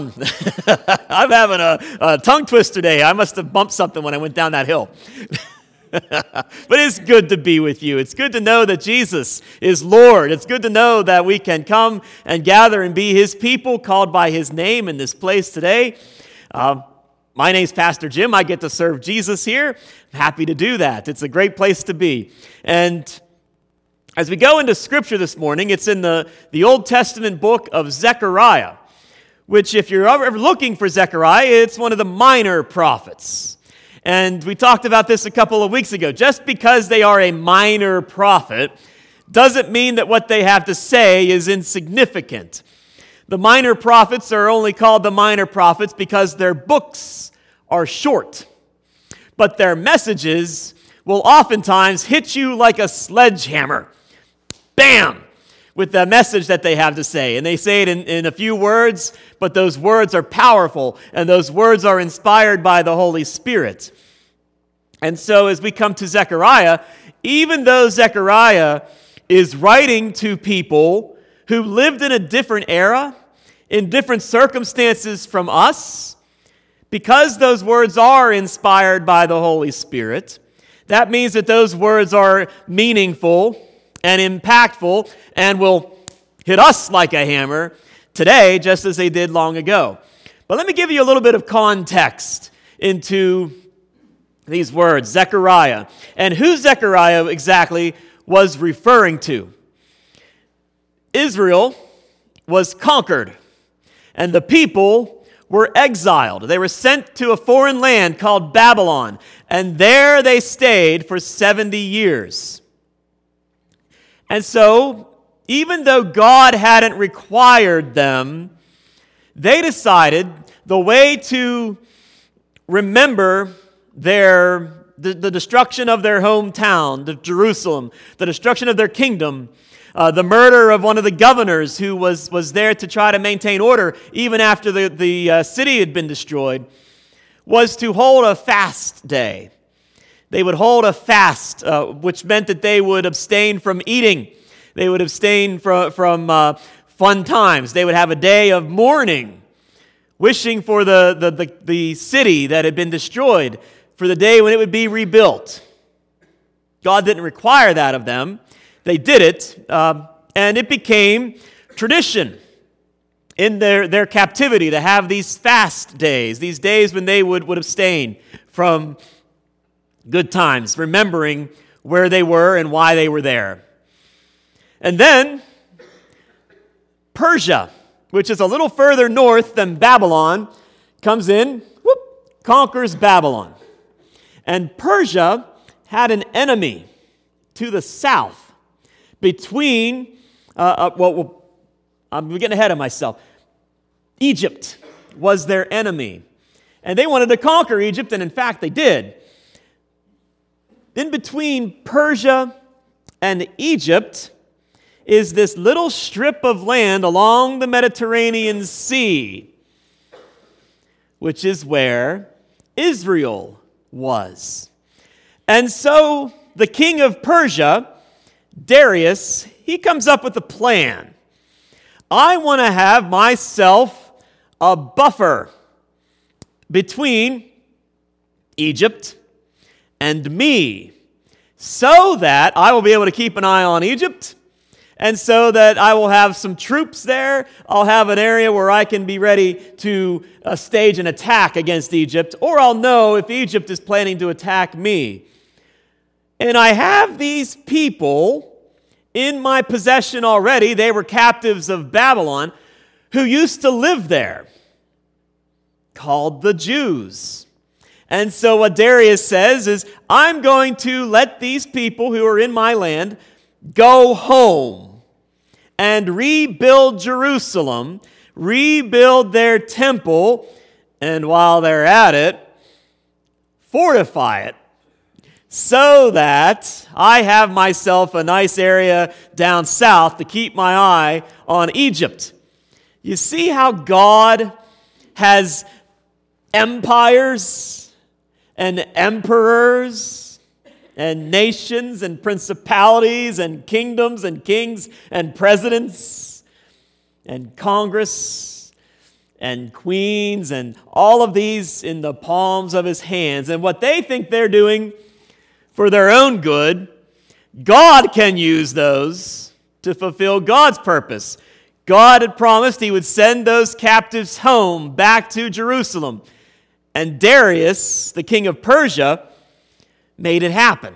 I'm having a tongue twister day. I must have bumped something when I went down that hill. But it's good to be with you. It's good to know that Jesus is Lord. It's good to know that we can come and gather and be His people, called by His name in this place today. My name's Pastor Jim. I get to serve Jesus here. I'm happy to do that. It's a great place to be. And as we go into Scripture this morning, it's in the Old Testament book of Zechariah, which, if you're ever looking for Zechariah, it's one of the minor prophets. And we talked about this a couple of weeks ago. Just because they are a minor prophet doesn't mean that what they have to say is insignificant. The minor prophets are only called the minor prophets because their books are short. But their messages will oftentimes hit you like a sledgehammer. Bam! With the message that they have to say. And they say it in a few words, but those words are powerful, and those words are inspired by the Holy Spirit. And so as we come to Zechariah, even though Zechariah is writing to people who lived in a different era, in different circumstances from us, because those words are inspired by the Holy Spirit, that means that those words are meaningful and impactful and will hit us like a hammer today, just as they did long ago. But let me give you a little bit of context into these words, Zechariah, and who Zechariah exactly was referring to. Israel was conquered, and the people were exiled. They were sent to a foreign land called Babylon, and there they stayed for 70 years. And so, even though God hadn't required them, they decided the way to remember the destruction of their hometown, the Jerusalem, the destruction of their kingdom, the murder of one of the governors who was there to try to maintain order even after the city had been destroyed, was to hold a fast day. They would hold a fast, which meant that they would abstain from eating. They would abstain from fun times. They would have a day of mourning, wishing for the city that had been destroyed, for the day when it would be rebuilt. God didn't require that of them. They did it, and it became tradition in their captivity to have these fast days, these days when they would abstain from good times, remembering where they were and why they were there. And then Persia, which is a little further north than Babylon, comes in, conquers Babylon. And Persia had an enemy to the south between, I'm getting ahead of myself. Egypt was their enemy. And they wanted to conquer Egypt, and in fact they did. In between Persia and Egypt is this little strip of land along the Mediterranean Sea, which is where Israel was. And so the king of Persia, Darius, he comes up with a plan. I want to have myself a buffer between Egypt and me, so that I will be able to keep an eye on Egypt, and so that I will have some troops there. I'll have an area where I can be ready to stage an attack against Egypt, or I'll know if Egypt is planning to attack me. And I have these people in my possession already. They were captives of Babylon who used to live there, called the Jews. And so what Darius says is, I'm going to let these people who are in my land go home and rebuild Jerusalem, rebuild their temple, and while they're at it, fortify it, so that I have myself a nice area down south to keep my eye on Egypt. You see how God has empires and emperors and nations and principalities and kingdoms and kings and presidents and Congress and queens and all of these in the palms of his hands. And what they think they're doing for their own good, God can use those to fulfill God's purpose. God had promised he would send those captives home back to Jerusalem. And Darius, the king of Persia, made it happen.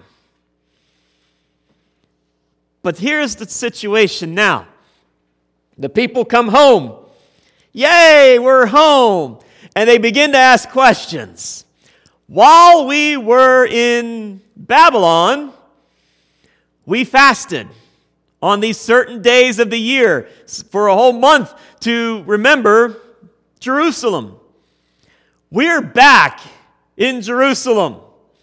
But here's the situation now. The people come home. Yay, we're home. And they begin to ask questions. While we were in Babylon, we fasted on these certain days of the year for a whole month to remember Jerusalem. We're back in Jerusalem.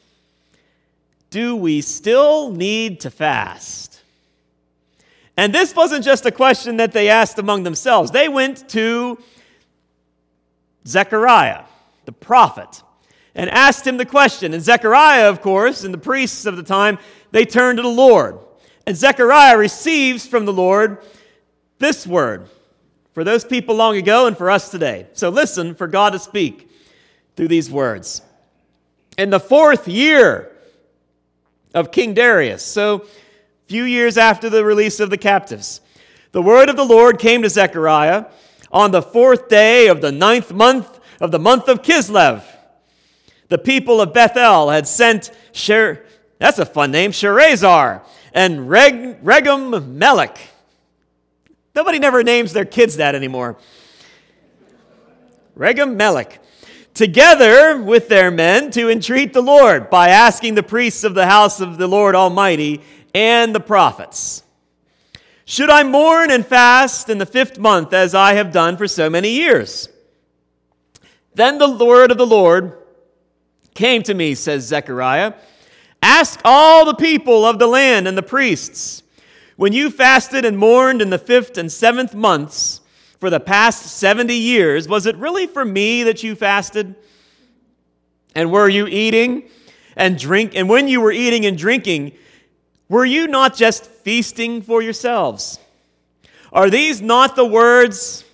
Do we still need to fast? And this wasn't just a question that they asked among themselves. They went to Zechariah, the prophet, and asked him the question. And Zechariah, of course, and the priests of the time, they turned to the Lord. And Zechariah receives from the Lord this word for those people long ago and for us today. So listen for God to speak through these words. In the 4th year of King Darius, so few years after the release of the captives, the word of the Lord came to Zechariah on the 4th day of the 9th month of the month of Kislev. The people of Bethel had sent that's a fun name, Sharezer and Regem-Melech. Nobody never names their kids that anymore. Regem-Melech. Together with their men to entreat the Lord by asking the priests of the house of the Lord Almighty and the prophets, should I mourn and fast in the 5th month as I have done for so many years? Then the word of the Lord came to me, says Zechariah. Ask all the people of the land and the priests, when you fasted and mourned in the 5th and 7th months for the past 70 years, was it really for me that you fasted? And were you eating and drink? And when you were eating and drinking, were you not just feasting for yourselves? Are these not the words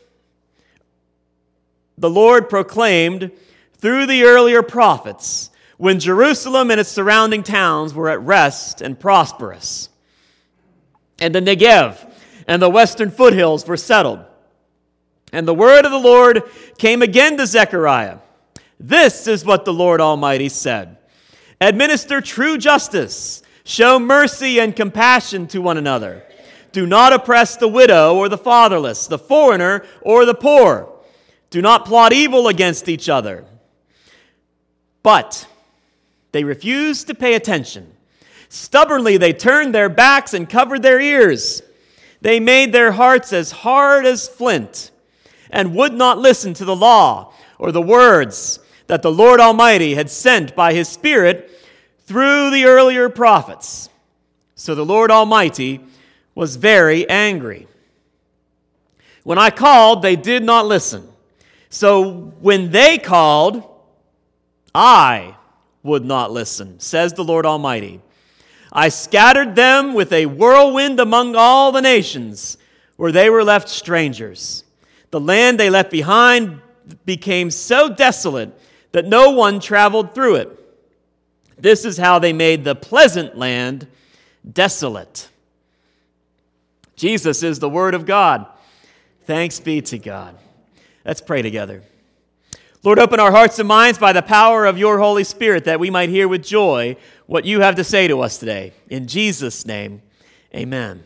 the Lord proclaimed through the earlier prophets when Jerusalem and its surrounding towns were at rest and prosperous, and the Negev and the western foothills were settled? And the word of the Lord came again to Zechariah. This is what the Lord Almighty said. Administer true justice. Show mercy and compassion to one another. Do not oppress the widow or the fatherless, the foreigner or the poor. Do not plot evil against each other. But they refused to pay attention. Stubbornly they turned their backs and covered their ears. They made their hearts as hard as flint and would not listen to the law or the words that the Lord Almighty had sent by his Spirit through the earlier prophets. So the Lord Almighty was very angry. When I called, they did not listen. So when they called, I would not listen, says the Lord Almighty. I scattered them with a whirlwind among all the nations where they were left strangers. The land they left behind became so desolate that no one traveled through it. This is how they made the pleasant land desolate. Jesus is the Word of God. Thanks be to God. Let's pray together. Lord, open our hearts and minds by the power of your Holy Spirit that we might hear with joy what you have to say to us today. In Jesus' name, amen.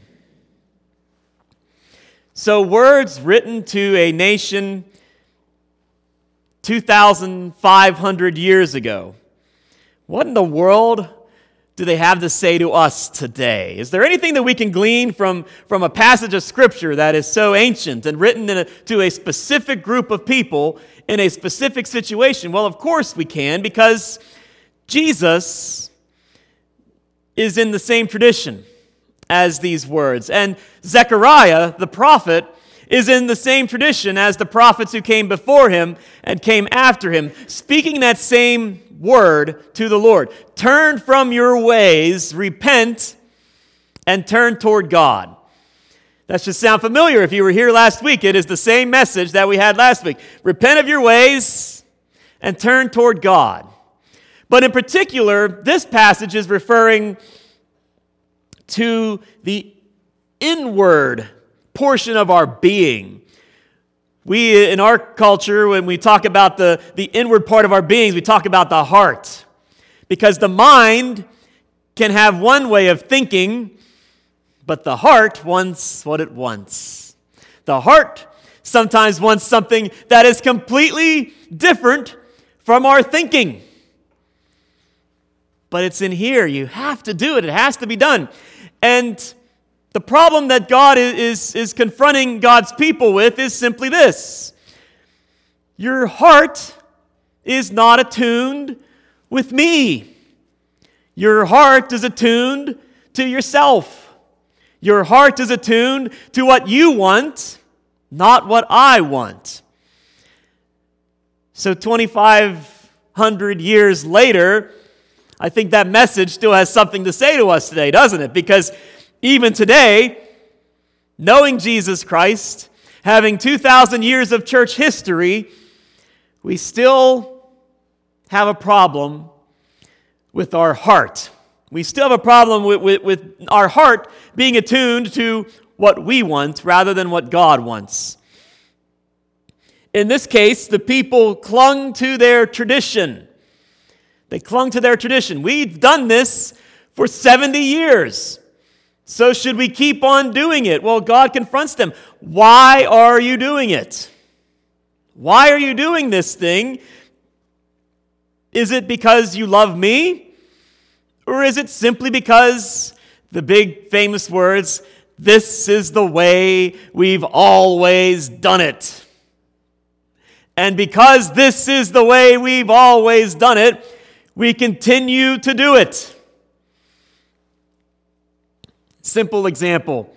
So words written to a nation 2,500 years ago. What in the world do they have to say to us today? Is there anything that we can glean from a passage of Scripture that is so ancient and written to a specific group of people in a specific situation? Well, of course we can, because Jesus is in the same tradition as these words. And Zechariah, the prophet, is in the same tradition as the prophets who came before him and came after him, speaking that same word to the Lord. Turn from your ways, repent, and turn toward God. That should sound familiar if you were here last week. It is the same message that we had last week. Repent of your ways and turn toward God. But in particular, this passage is referring to the inward portion of our being. We, in our culture, when we talk about the inward part of our beings, we talk about the heart. Because the mind can have one way of thinking, but the heart wants what it wants. The heart sometimes wants something that is completely different from our thinking. But it's in here. You have to do it. It has to be done. And the problem that God is confronting God's people with is simply this. Your heart is not attuned with me. Your heart is attuned to yourself. Your heart is attuned to what you want, not what I want. So 2,500 years later, I think that message still has something to say to us today, doesn't it? Because even today, knowing Jesus Christ, having 2,000 years of church history, we still have a problem with our heart. We still have a problem with our heart being attuned to what we want rather than what God wants. In this case, the people clung to their tradition. They clung to their tradition. We've done this for 70 years. So should we keep on doing it? Well, God confronts them. Why are you doing it? Why are you doing this thing? Is it because you love me? Or is it simply because, the big famous words, this is the way we've always done it? And because this is the way we've always done it, we continue to do it. Simple example,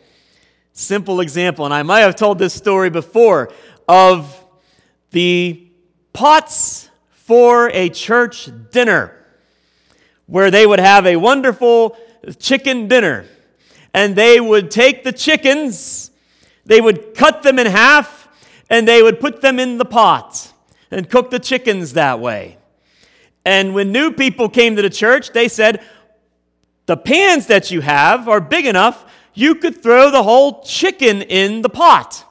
and I might have told this story before, of the pots for a church dinner, where they would have a wonderful chicken dinner. And they would take the chickens, they would cut them in half, and they would put them in the pot and cook the chickens that way. And when new people came to the church, they said, the pans that you have are big enough, you could throw the whole chicken in the pot.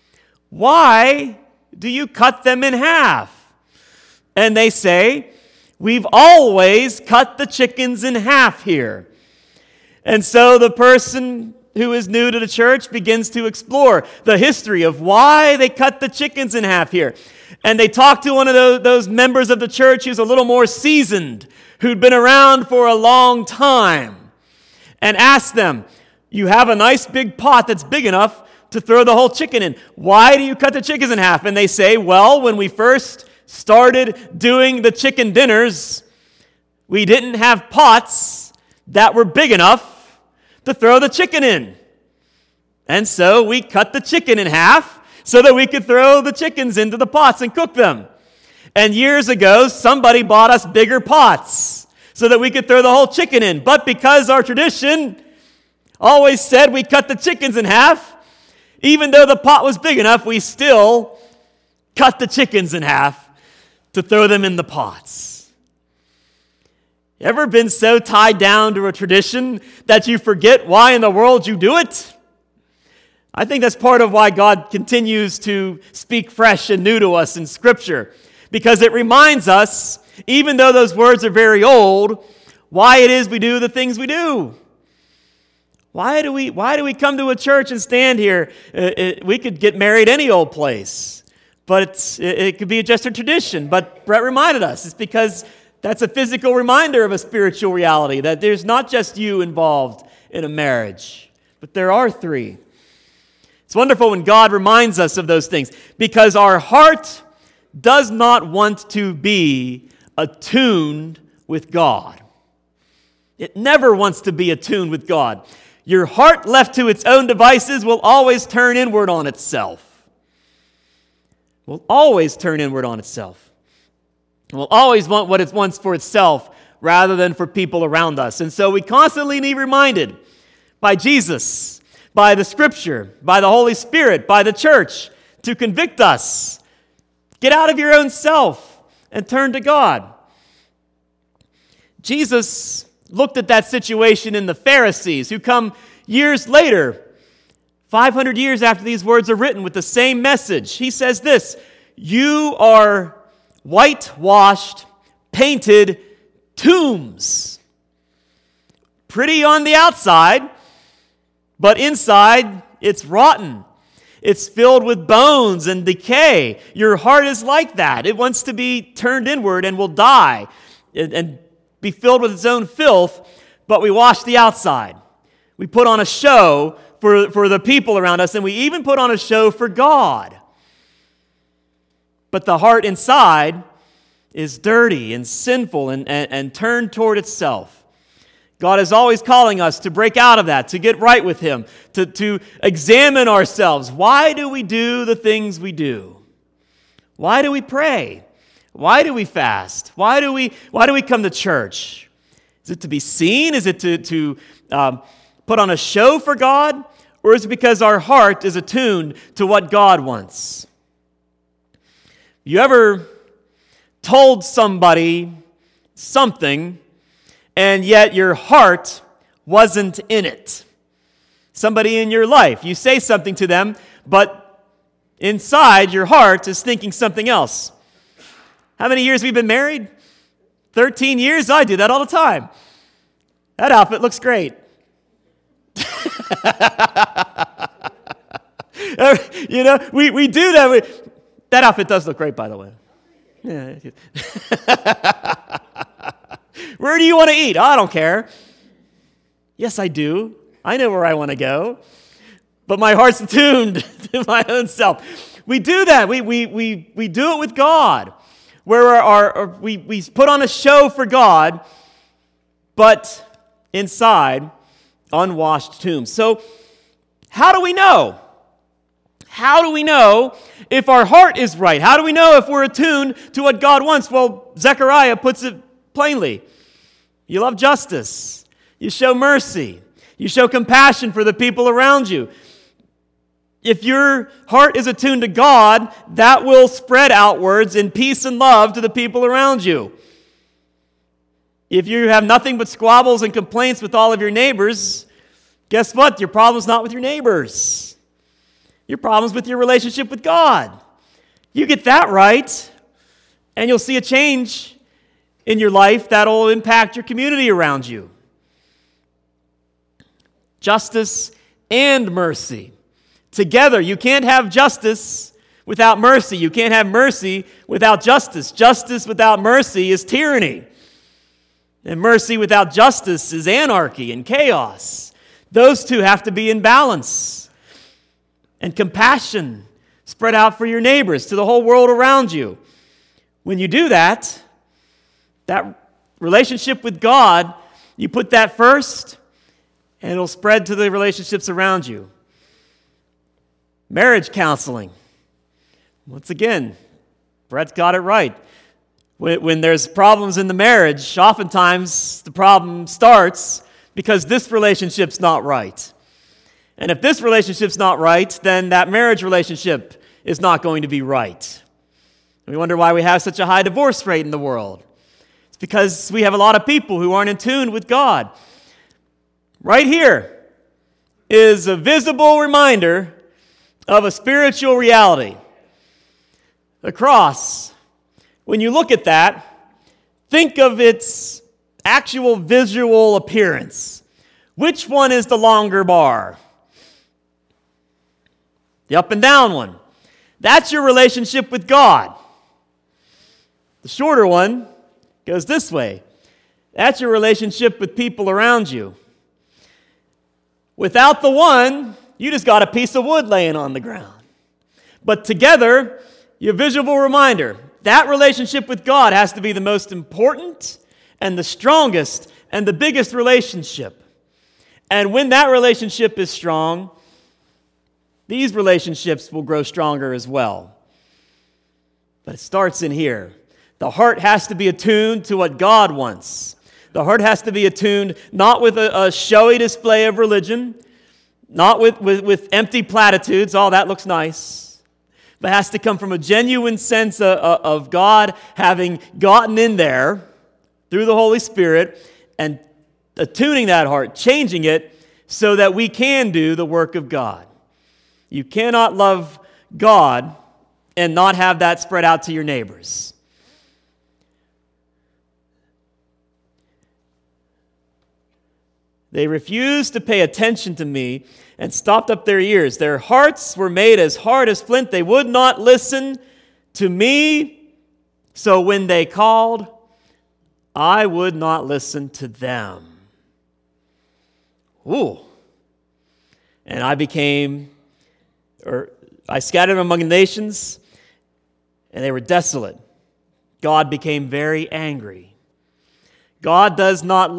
Why do you cut them in half? And they say, we've always cut the chickens in half here. And so the person who is new to the church begins to explore the history of why they cut the chickens in half here. And they talk to one of those members of the church who's a little more seasoned, who'd been around for a long time, and ask them, you have a nice big pot that's big enough to throw the whole chicken in. Why do you cut the chickens in half? And they say, well, when we first started doing the chicken dinners, we didn't have pots that were big enough to throw the chicken in. And so we cut the chicken in half so that we could throw the chickens into the pots and cook them. And years ago, somebody bought us bigger pots so that we could throw the whole chicken in. But because our tradition always said we cut the chickens in half, even though the pot was big enough, we still cut the chickens in half to throw them in the pots. Ever been so tied down to a tradition that you forget why in the world you do it? I think that's part of why God continues to speak fresh and new to us in Scripture, because it reminds us, even though those words are very old, why it is we do the things we do. Why do we come to a church and stand here? We could get married any old place, but it could be just a tradition. But Brett reminded us, it's because that's a physical reminder of a spiritual reality, that there's not just you involved in a marriage, but there are three. It's wonderful when God reminds us of those things, because our heart does not want to be attuned with God. It never wants to be attuned with God. Your heart, left to its own devices, will always turn inward on itself. Will always turn inward on itself. Will always want what it wants for itself rather than for people around us. And so we constantly need reminded by Jesus, by the Scripture, by the Holy Spirit, by the church to convict us. Get out of your own self and turn to God. Jesus looked at that situation in the Pharisees who come years later, 500 years after these words are written, with the same message. He says this, "You are whitewashed, painted tombs. Pretty on the outside, but inside it's rotten. It's filled with bones and decay. Your heart is like that. It wants to be turned inward and will die and be filled with its own filth, but we wash the outside. We put on a show for the people around us, and we even put on a show for God. But the heart inside is dirty and sinful and turned toward itself. God is always calling us to break out of that, to get right with Him, to examine ourselves. Why do we do the things we do? Why do we pray? Why do we fast? Why do we come to church? Is it to be seen? Is it to put on a show for God? Or is it because our heart is attuned to what God wants? You ever told somebody something and yet your heart wasn't in it? Somebody in your life, you say something to them, but inside your heart is thinking something else. How many years have we been married? 13 years? I do that all the time. That outfit looks great. We do that. That outfit does look great, by the way. Yeah. Where do you want to eat? Oh, I don't care. Yes, I do. I know where I want to go. But my heart's attuned to my own self. We do that. We do it with God. Where we put on a show for God, but inside, unwashed tombs. So, how do we know? How do we know if our heart is right? How do we know if we're attuned to what God wants? Well, Zechariah puts it plainly. You love justice. You show mercy. You show compassion for the people around you. If your heart is attuned to God, that will spread outwards in peace and love to the people around you. If you have nothing but squabbles and complaints with all of your neighbors, guess what? Your problem's not with your neighbors. Your problem's with your relationship with God. You get that right, and you'll see a change in your life that'll impact your community around you. Justice and mercy. Together, you can't have justice without mercy. You can't have mercy without justice. Justice without mercy is tyranny. And mercy without justice is anarchy and chaos. Those two have to be in balance. And compassion spread out for your neighbors, to the whole world around you. When you do that relationship with God, you put that first, and it'll spread to the relationships around you. Marriage counseling. Once again, Brett's got it right. When there's problems in the marriage, oftentimes the problem starts because this relationship's not right. And if this relationship's not right, then that marriage relationship is not going to be right. We wonder why we have such a high divorce rate in the world. It's because we have a lot of people who aren't in tune with God. Right here is a visible reminder of a spiritual reality. The cross. When you look at that, think of its actual visual appearance. Which one is the longer bar? The up and down one. That's your relationship with God. The shorter one goes this way. That's your relationship with people around you. Without the one, you just got a piece of wood laying on the ground. But together, your visual reminder, that relationship with God has to be the most important and the strongest and the biggest relationship. And when that relationship is strong, these relationships will grow stronger as well. But it starts in here. The heart has to be attuned to what God wants. The heart has to be attuned not with a showy display of religion, Not with empty platitudes, oh, that looks nice, but has to come from a genuine sense of God having gotten in there through the Holy Spirit and attuning that heart, changing it so that we can do the work of God. You cannot love God and not have that spread out to your neighbors. They refused to pay attention to me and stopped up their ears. Their hearts were made as hard as flint. They would not listen to me. So when they called, I would not listen to them. Ooh. And I scattered among the nations, and they were desolate. God became very angry. God does not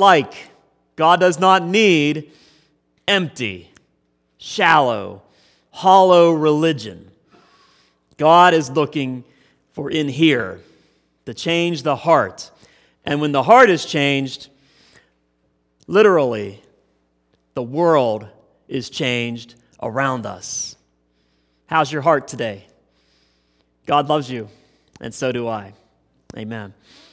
need empty, shallow, hollow religion. God is looking for in here to change the heart. And when the heart is changed, literally, the world is changed around us. How's your heart today? God loves you, and so do I. Amen.